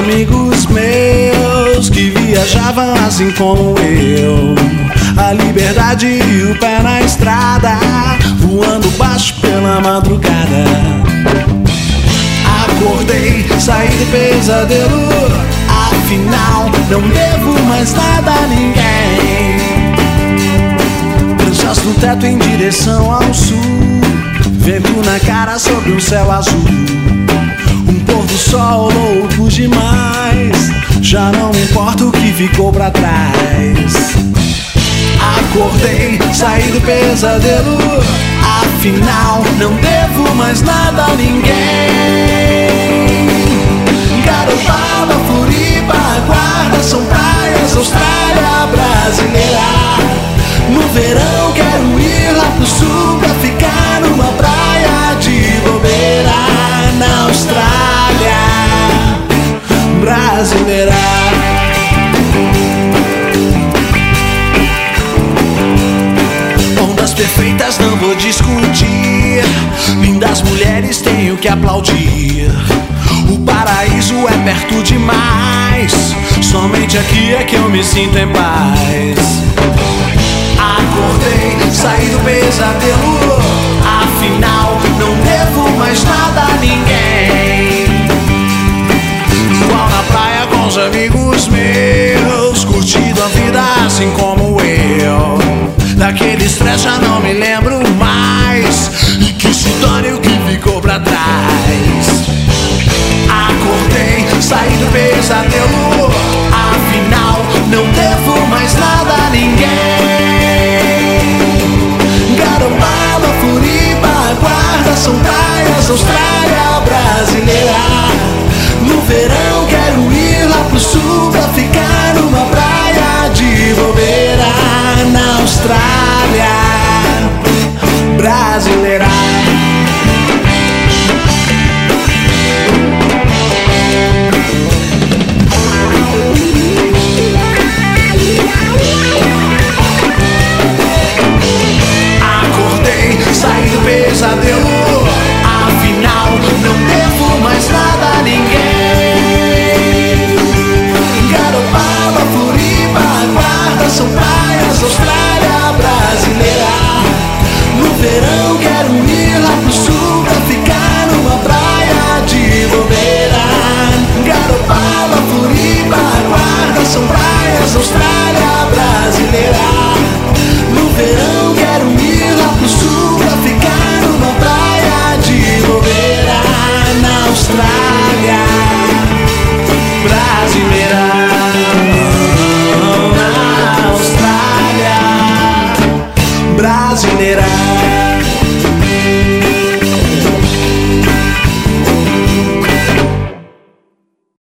amigos meus que viajavam assim como eu. A liberdade e o pé na estrada, voando baixo pela madrugada. Acordei, saí do pesadelo, afinal não devo mais nada a ninguém. Pranchas no teto em direção ao sul, vento na cara sobre um céu azul. Um pôr do sol louco demais, já não me importa o que ficou pra trás. Acordei, saí do pesadelo, afinal não devo mais nada a ninguém. Garopaba, Floripa, Guarda, são praias, Austrália brasileira. No verão quero ir lá pro sul pra ficar numa praia de bobeira. Na Austrália brasileira. Ondas perfeitas não vou discutir, lindas mulheres tenho que aplaudir. O paraíso é perto demais, somente aqui é que eu me sinto em paz. Acordei, saí do pesadelo, afinal não devo mais nada a ninguém. Igual na praia com os amigos meus, curtindo a vida assim como eu. Daquele estresse já não me lembro mais, e que se torne o que ficou pra trás. Acordei, saí do pesadelo, afinal não devo mais nada a ninguém. Garopaba, Floripa, Guarda, são praias, Austrália brasileira. No verão quero ir lá pro sul pra ficar numa praia de bobeira. Na Austrália brasileira. Acordei, saí do pesadelo, afinal não devo mais nada a ninguém. Garopaba, Floripa, Guarda, são praias, Austrália brasileira. No verão quero ir lá pro sul pra ficar numa praia de bobeira. Garopaba, Floripa, Guarda, são praias, Austrália brasileira. No verão quero ir lá pro sul pra ficar numa praia de bobeira. Na Austrália brasileira. Na Austrália brasileira.